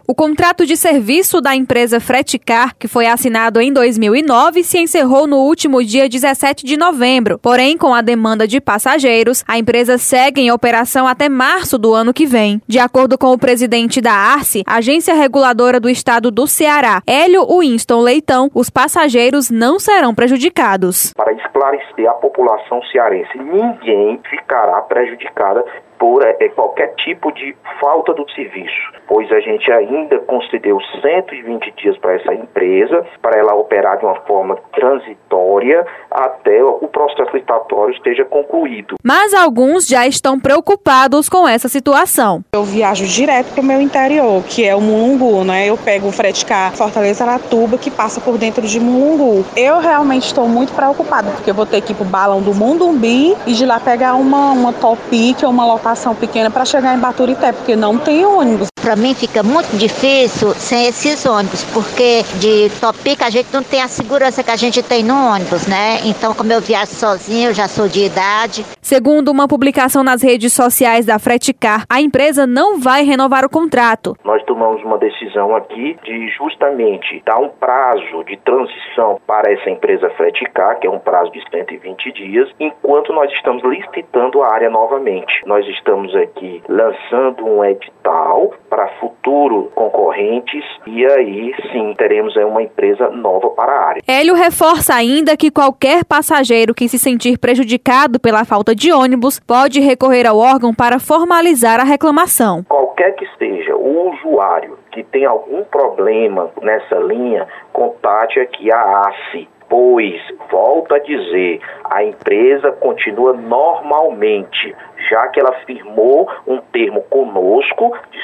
O contrato de serviço da empresa Freticar, que foi assinado em 2009, se encerrou no último dia 17 de novembro. Porém, com a demanda de passageiros, a empresa segue em operação até março do ano que vem. De acordo com o presidente da ARCE, Agência Reguladora do Estado do Ceará, Hélio Winston Leitão, os passageiros não serão prejudicados. Para esclarecer a população cearense, ninguém ficará prejudicada por qualquer tipo de falta do serviço, pois a gente ainda concedeu 120 dias para essa empresa, para ela operar de uma forma transitória até o processo licitatório esteja concluído. Mas alguns já estão preocupados com essa situação. Eu viajo direto para o meu interior, que é o Mulungu, né? Eu pego o Freticar Fortaleza-Aratuba, que passa por dentro de Mulungu. Eu realmente estou muito preocupada, porque eu vou ter que ir para o balão do Mundumbi e de lá pegar uma Topic ou uma lotação pequena para chegar em Baturité, porque não tem ônibus. Para mim fica muito difícil sem esses ônibus, porque de Topic a gente não tem a segurança que a gente tem no ônibus, né? Então, como eu viajo sozinha, eu já sou de idade. Segundo uma publicação nas redes sociais da Freticar, a empresa não vai renovar o contrato. Nós tomamos uma decisão aqui de justamente dar um prazo de transição para essa empresa Freticar, que é um prazo de 120 dias, enquanto nós estamos licitando a área novamente. Nós estamos aqui lançando um edital para futuros concorrentes e aí sim teremos uma empresa nova para a área. Hélio reforça ainda que qualquer passageiro que se sentir prejudicado pela falta de ônibus pode recorrer ao órgão para formalizar a reclamação. Qualquer que seja o usuário que tem algum problema nessa linha, contate aqui a ARCE. Pois, volto a dizer, a empresa continua normalmente, já que ela firmou um termo conosco de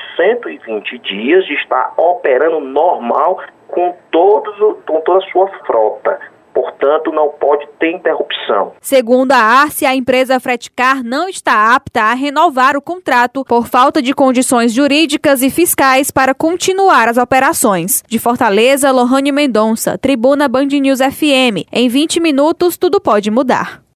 120 dias de estar operando normal com toda a sua frota. Portanto, não pode ter interrupção. Segundo a ARCE, a empresa Freticar não está apta a renovar o contrato por falta de condições jurídicas e fiscais para continuar as operações. De Fortaleza, Lohane Mendonça, Tribuna Band News FM. Em 20 minutos, tudo pode mudar.